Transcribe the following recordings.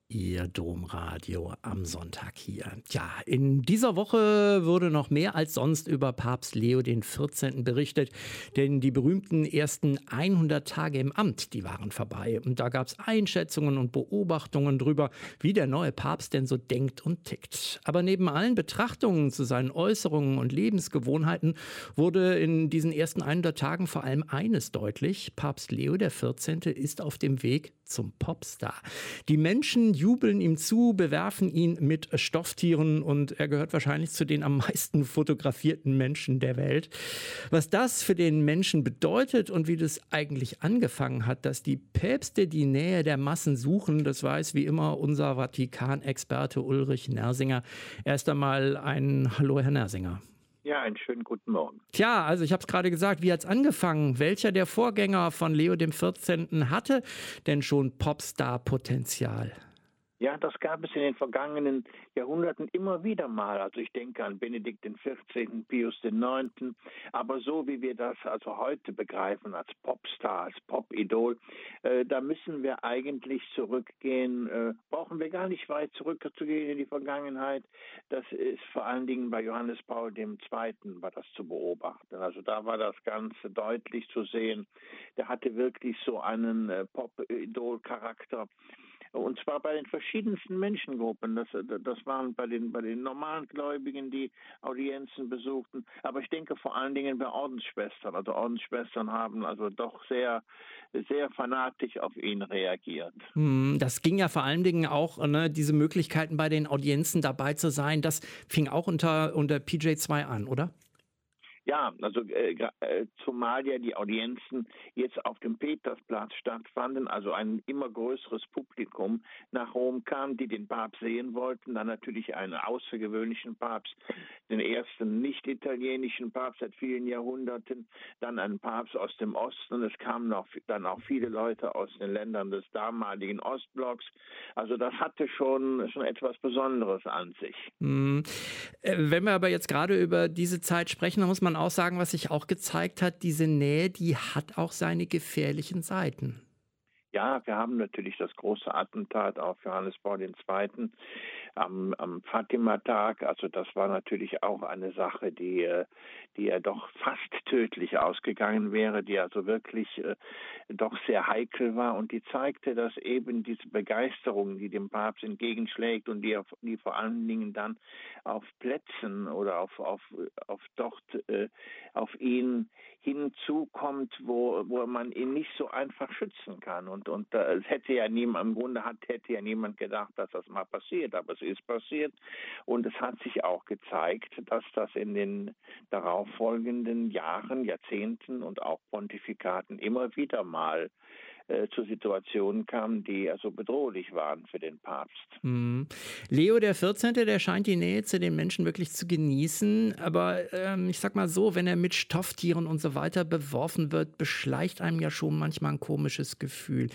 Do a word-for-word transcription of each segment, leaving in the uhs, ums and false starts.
Ihr Domradio am Sonntag hier. Tja, in dieser Woche wurde noch mehr als sonst über Papst Leo den vierzehnten berichtet, denn die berühmten ersten hundert Tage im Amt, die waren vorbei. Und da gab es Einschätzungen und Beobachtungen drüber, wie der neue Papst denn so denkt und tickt. Aber neben allen Betrachtungen zu seinen Äußerungen und Lebensgewohnheiten wurde in diesen ersten hundert Tagen vor allem eines deutlich: Papst Leo der vierzehnte ist auf dem Weg zum Popstar. Die Menschen jubeln ihm zu, bewerfen ihn mit Stofftieren und er gehört wahrscheinlich zu den am meisten fotografierten Menschen der Welt. Was das für den Menschen bedeutet und wie das eigentlich angefangen hat, dass die Päpste die Nähe der Massen suchen, das weiß wie immer unser Vatikan-Experte Ulrich Nersinger. Erst einmal ein Hallo, Herr Nersinger. Ja, einen schönen guten Morgen. Tja, also ich habe es gerade gesagt, wie hat's angefangen? Welcher der Vorgänger von Leo dem vierzehnten hatte denn schon Popstar-Potenzial? Ja, das gab es in den vergangenen Jahrhunderten immer wieder mal. Also ich denke an Benedikt den vierzehnten, Pius den neunten. Aber so wie wir das also heute begreifen als Popstar, als Popidol, äh, da müssen wir eigentlich zurückgehen. Äh, brauchen wir gar nicht weit zurückzugehen in die Vergangenheit. Das ist vor allen Dingen bei Johannes Paul dem zweiten war das zu beobachten. Also da war das Ganze deutlich zu sehen. Der hatte wirklich so einen äh, Pop-Idol-Charakter. Und zwar bei den verschiedensten Menschengruppen. Das, das waren bei den, bei den normalen Gläubigen, die Audienzen besuchten. Aber ich denke vor allen Dingen bei Ordensschwestern. Also Ordensschwestern haben also doch sehr, sehr fanatisch auf ihn reagiert. Hm, Das ging ja vor allen Dingen auch, ne, diese Möglichkeiten bei den Audienzen dabei zu sein, das fing auch unter, unter P J zwei an, oder? Ja, also äh, äh, zumal ja die Audienzen jetzt auf dem Petersplatz stattfanden, also ein immer größeres Publikum nach Rom kam, die den Papst sehen wollten, dann natürlich einen außergewöhnlichen Papst, den ersten nicht-italienischen Papst seit vielen Jahrhunderten, dann einen Papst aus dem Osten. Es kamen auch, dann auch viele Leute aus den Ländern des damaligen Ostblocks. Also das hatte schon, schon etwas Besonderes an sich. Hm. Äh, Wenn wir aber jetzt gerade über diese Zeit sprechen, dann muss man auch sagen, was sich auch gezeigt hat, diese Nähe, die hat auch seine gefährlichen Seiten. Ja, wir haben natürlich das große Attentat auf Johannes Paul der Zweite. am, am Fatima-Tag. Also das war natürlich auch eine Sache, die, äh, die ja doch fast tödlich ausgegangen wäre, die also wirklich äh, doch sehr heikel war und die zeigte, dass eben diese Begeisterung, die dem Papst entgegenschlägt und die, auf, die vor allen Dingen dann auf Plätzen oder auf, auf, auf dort äh, auf ihn hinzukommt, wo, wo man ihn nicht so einfach schützen kann. Und, und äh, es hätte ja niemand, im Grunde hat, hätte ja niemand gedacht, dass das mal passiert, aber es ist passiert. Und es hat sich auch gezeigt, dass das in den darauffolgenden Jahren, Jahrzehnten und auch Pontifikaten immer wieder mal äh, zu Situationen kam, die also bedrohlich waren für den Papst. Mhm. Leo der vierzehnte, der scheint die Nähe zu den Menschen wirklich zu genießen. Aber ähm, ich sag mal so, wenn er mit Stofftieren und so weiter beworfen wird, beschleicht einem ja schon manchmal ein komisches Gefühl.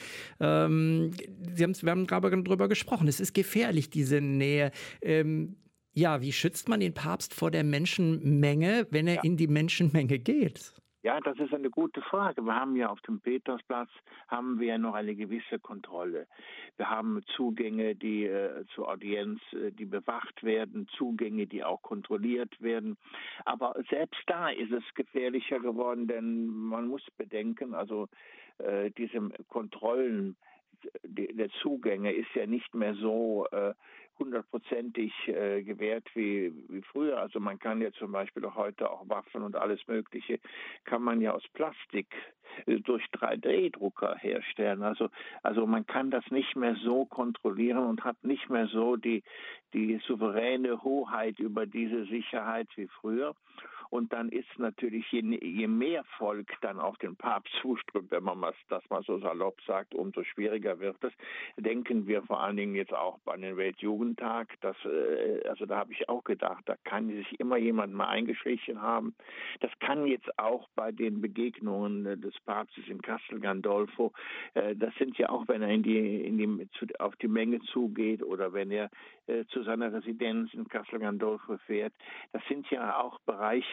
Ähm, Sie haben's, wir haben gerade darüber gesprochen. Es ist gefährlich, diese Nähe. Ähm, ja, wie schützt man den Papst vor der Menschenmenge, wenn er Ja. in die Menschenmenge geht? Ja, das ist eine gute Frage. Wir haben ja auf dem Petersplatz haben wir ja noch eine gewisse Kontrolle. Wir haben Zugänge, die äh, zur Audienz, äh, die bewacht werden, Zugänge, die auch kontrolliert werden. Aber selbst da ist es gefährlicher geworden, denn man muss bedenken, also äh, diese Kontrollen die, der Zugänge ist ja nicht mehr so äh, hundertprozentig äh, gewährt wie, wie früher. Also man kann ja zum Beispiel auch heute auch Waffen und alles Mögliche kann man ja aus Plastik äh, durch drei D-Drucker herstellen. Also, also man kann das nicht mehr so kontrollieren und hat nicht mehr so die, die souveräne Hoheit über diese Sicherheit wie früher. Und dann ist natürlich, je, je mehr Volk dann auf den Papst zuströmt, wenn man das mal so salopp sagt, umso schwieriger wird es. Denken wir vor allen Dingen jetzt auch an den Weltjugendtag. Das, äh, also da habe ich auch gedacht, da kann sich immer jemand mal eingeschlichen haben. Das kann jetzt auch bei den Begegnungen äh, des Papstes in Castel Gandolfo, äh, das sind ja auch, wenn er in die, in die, zu, auf die Menge zugeht oder wenn er äh, zu seiner Residenz in Castel Gandolfo fährt, das sind ja auch Bereiche,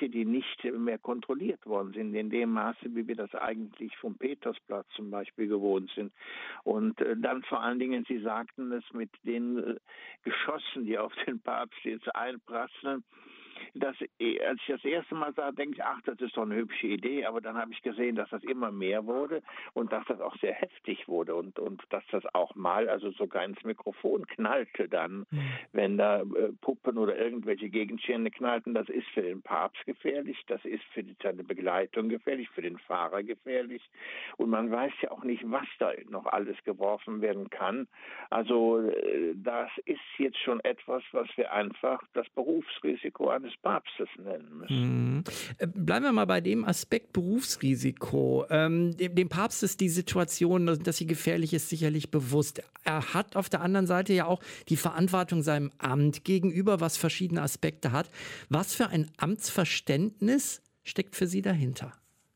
Dinge, die nicht mehr kontrolliert worden sind, in dem Maße, wie wir das eigentlich vom Petersplatz zum Beispiel gewohnt sind. Und äh, dann vor allen Dingen, Sie sagten es mit den äh, Geschossen, die auf den Papst jetzt einprasseln. Das, als ich das erste Mal sah, denke ich, ach, das ist doch eine hübsche Idee, aber dann habe ich gesehen, dass das immer mehr wurde und dass das auch sehr heftig wurde und, und dass das auch mal, also sogar ins Mikrofon knallte dann, mhm. wenn da äh, Puppen oder irgendwelche Gegenstände knallten. Das ist für den Papst gefährlich, das ist für die, seine Begleitung gefährlich, für den Fahrer gefährlich und man weiß ja auch nicht, was da noch alles geworfen werden kann. Also äh, das ist jetzt schon etwas, was wir einfach das Berufsrisiko eines Papstes nennen müssen. Mhm. Bleiben wir mal bei dem Aspekt Berufsrisiko. Ähm, dem, dem Papst ist die Situation, dass sie gefährlich ist, sicherlich bewusst. Er hat auf der anderen Seite ja auch die Verantwortung seinem Amt gegenüber, was verschiedene Aspekte hat. Was für ein Amtsverständnis steckt für Sie dahinter?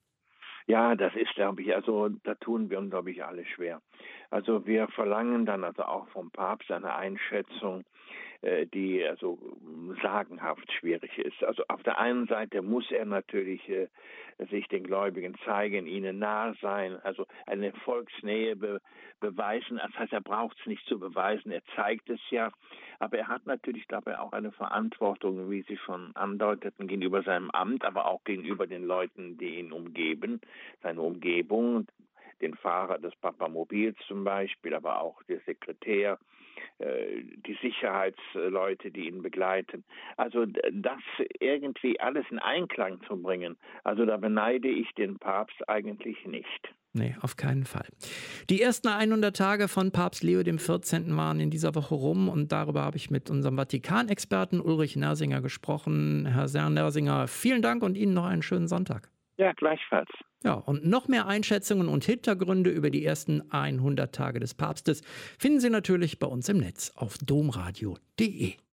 Ja, das ist, glaube ich, also da tun wir uns, glaube ich, alle schwer. Also wir verlangen dann also auch vom Papst eine Einschätzung, äh, die also sagenhaft schwierig ist. Also auf der einen Seite muss er natürlich äh, sich den Gläubigen zeigen, ihnen nahe sein, also eine Volksnähe be- beweisen. Das heißt, er braucht es nicht zu beweisen, er zeigt es ja. Aber er hat natürlich dabei auch eine Verantwortung, wie Sie schon andeuteten, gegenüber seinem Amt, aber auch gegenüber den Leuten, die ihn umgeben, seine Umgebung, den Fahrer des Papamobils zum Beispiel, aber auch der Sekretär, äh, die Sicherheitsleute, die ihn begleiten. Also das irgendwie alles in Einklang zu bringen, also da beneide ich den Papst eigentlich nicht. Nee, auf keinen Fall. Die ersten hundert Tage von Papst Leo der vierzehnte. waren in dieser Woche rum und darüber habe ich mit unserem Vatikan-Experten Ulrich Nersinger gesprochen. Herr Nersinger, vielen Dank und Ihnen noch einen schönen Sonntag. Ja, gleichfalls. Ja, und noch mehr Einschätzungen und Hintergründe über die ersten hundert Tage des Papstes finden Sie natürlich bei uns im Netz auf domradio punkt de.